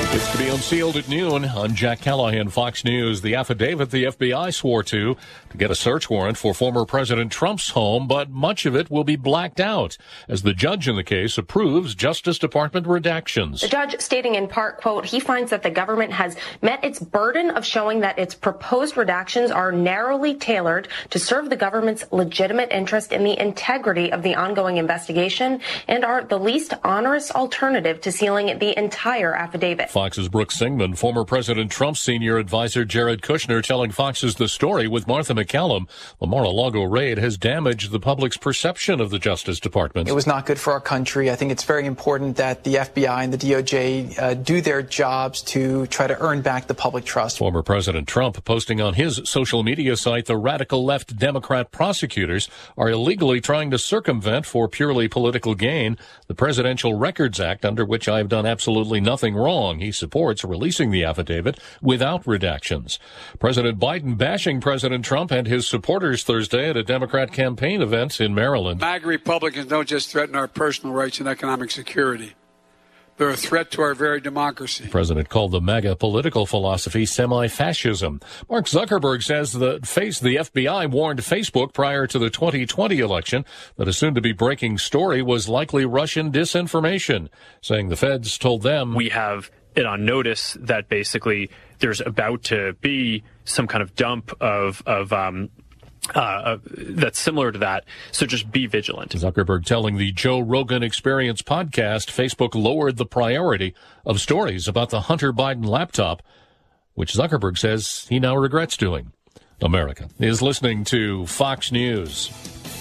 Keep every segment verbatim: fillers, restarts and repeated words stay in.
It's to be unsealed at noon. I'm Jack Callahan, Fox News. The affidavit the F B I swore to to get a search warrant for former President Trump's home, but much of it will be blacked out as the judge in the case approves Justice Department redactions. The judge stating in part, quote, he finds that the government has met its burden of showing that its proposed redactions are narrowly tailored to serve the government's legitimate interest in the integrity of the ongoing investigation and are the least onerous alternative to sealing the entire affidavit. Fox's Brooke Singman, former President Trump's senior advisor Jared Kushner, telling Fox's The Story with Martha McCallum. The Mar-a-Lago raid has damaged the public's perception of the Justice Department. It was not good for our country. I think it's very important that the F B I and the D O J uh, do their jobs to try to earn back the public trust. Former President Trump posting on his social media site the radical left Democrat prosecutors are illegally trying to circumvent for purely political gain the Presidential Records Act, under which I have done absolutely nothing wrong. He supports releasing the affidavit without redactions. President Biden bashing President Trump and his supporters Thursday at a Democrat campaign event in Maryland. MAGA Republicans don't just threaten our personal rights and economic security. They're a threat to our very democracy. The president called the MAGA political philosophy semi-fascism. Mark Zuckerberg says the face the F B I warned Facebook prior to the twenty twenty election that a soon-to-be breaking story was likely Russian disinformation, saying the feds told them, we have it on notice that basically there's about to be some kind of dump of, of um, Uh, that's similar to that, so just be vigilant. Zuckerberg telling the Joe Rogan Experience podcast Facebook lowered the priority of stories about the Hunter Biden laptop, which Zuckerberg says he now regrets doing. America is listening to Fox News.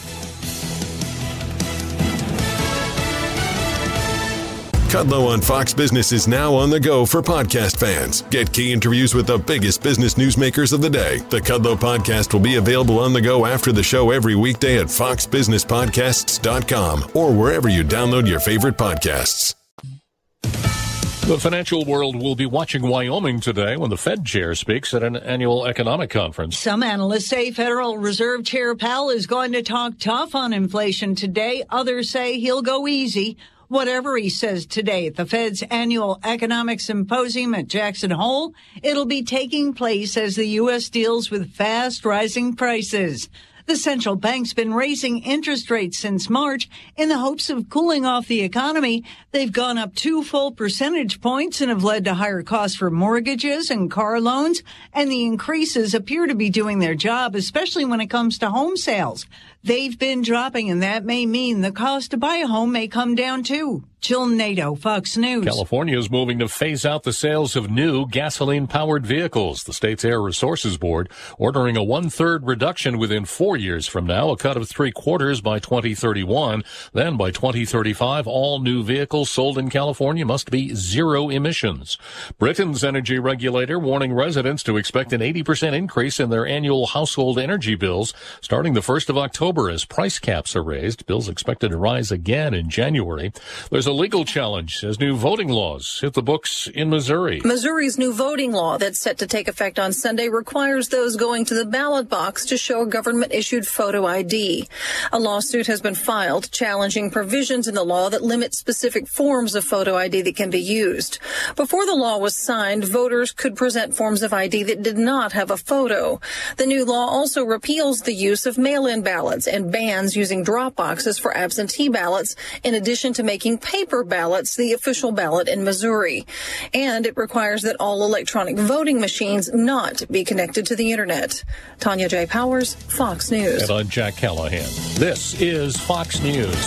Kudlow on Fox Business is now on the go for podcast fans. Get key interviews with the biggest business newsmakers of the day. The Kudlow podcast will be available on the go after the show every weekday at fox business podcasts dot com or wherever you download your favorite podcasts. The financial world will be watching Wyoming today when the Fed chair speaks at an annual economic conference. Some analysts say Federal Reserve Chair Powell is going to talk tough on inflation today. Others say he'll go easy. Whatever he says today at the Fed's annual economic symposium at Jackson Hole, it'll be taking place as the U S deals with fast rising prices. The central bank's been raising interest rates since March in the hopes of cooling off the economy. They've gone up two full percentage points and have led to higher costs for mortgages and car loans. And the increases appear to be doing their job, especially when it comes to home sales. They've been dropping, and that may mean the cost to buy a home may come down, too. Jill Nato, Fox News. California is moving to phase out the sales of new gasoline-powered vehicles. The state's Air Resources Board ordering a one-third reduction within four years from now, a cut of three-quarters by twenty thirty-one. Then by twenty thirty-five, all new vehicles sold in California must be zero emissions. Britain's energy regulator warning residents to expect an eighty percent increase in their annual household energy bills starting the first of October as price caps are raised. Bills expected to rise again in January. There's a legal challenge as new voting laws hit the books in Missouri. Missouri's new voting law that's set to take effect on Sunday requires those going to the ballot box to show a government-issued photo I D. A lawsuit has been filed challenging provisions in the law that limit specific forms of photo I D that can be used. Before the law was signed, voters could present forms of I D that did not have a photo. The new law also repeals the use of mail-in ballots and bans using drop boxes for absentee ballots, in addition to making paper paper ballots the official ballot in Missouri. And it requires that all electronic voting machines not be connected to the Internet. Tanya J. Powers, Fox News. And I'm Jack Callahan. This is Fox News.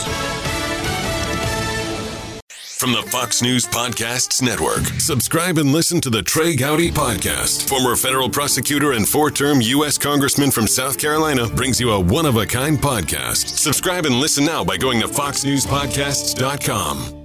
From the Fox News Podcasts Network, subscribe and listen to the Trey Gowdy Podcast. Former federal prosecutor and four-term U S Congressman from South Carolina brings you a one-of-a-kind podcast. Subscribe and listen now by going to fox news podcasts dot com.